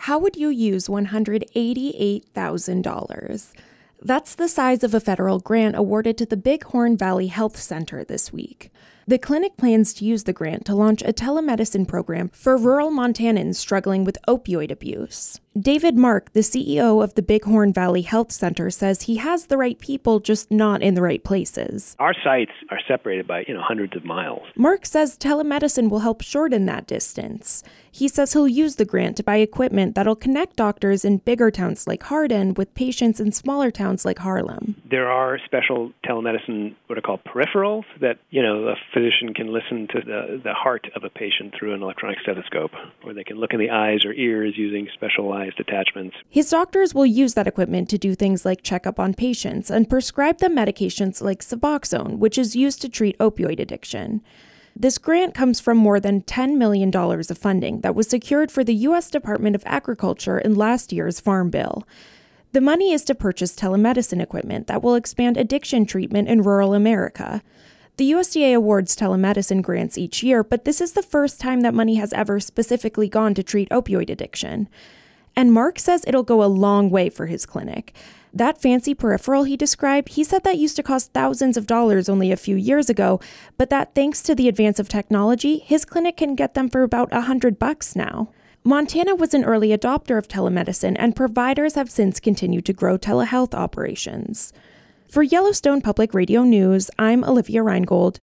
How would you use $188,000? That's the size of a federal grant awarded to the Bighorn Valley Health Center this week. The clinic plans to use the grant to launch a telemedicine program for rural Montanans struggling with opioid abuse. David Mark, the CEO of the Bighorn Valley Health Center, says he has the right people, just not in the right places. Our sites are separated by, hundreds of miles. Mark says telemedicine will help shorten that distance. He says he'll use the grant to buy equipment that'll connect doctors in bigger towns like Hardin with patients in smaller towns like Harlem. There are special telemedicine, what are called peripherals, that, a physician can listen to the heart of a patient through an electronic stethoscope, or they can look in the eyes or ears using specialized attachments. His doctors will use that equipment to do things like check up on patients and prescribe them medications like Suboxone, which is used to treat opioid addiction. This grant comes from more than $10 million of funding that was secured for the U.S. Department of Agriculture in last year's Farm Bill. The money is to purchase telemedicine equipment that will expand addiction treatment in rural America. The USDA awards telemedicine grants each year, but this is the first time that money has ever specifically gone to treat opioid addiction. And Mark says it'll go a long way for his clinic. That fancy peripheral he described, he said that used to cost thousands of dollars only a few years ago, but that thanks to the advance of technology, his clinic can get them for about $100 now. Montana was an early adopter of telemedicine, and providers have since continued to grow telehealth operations. For Yellowstone Public Radio News, I'm Olivia Reingold.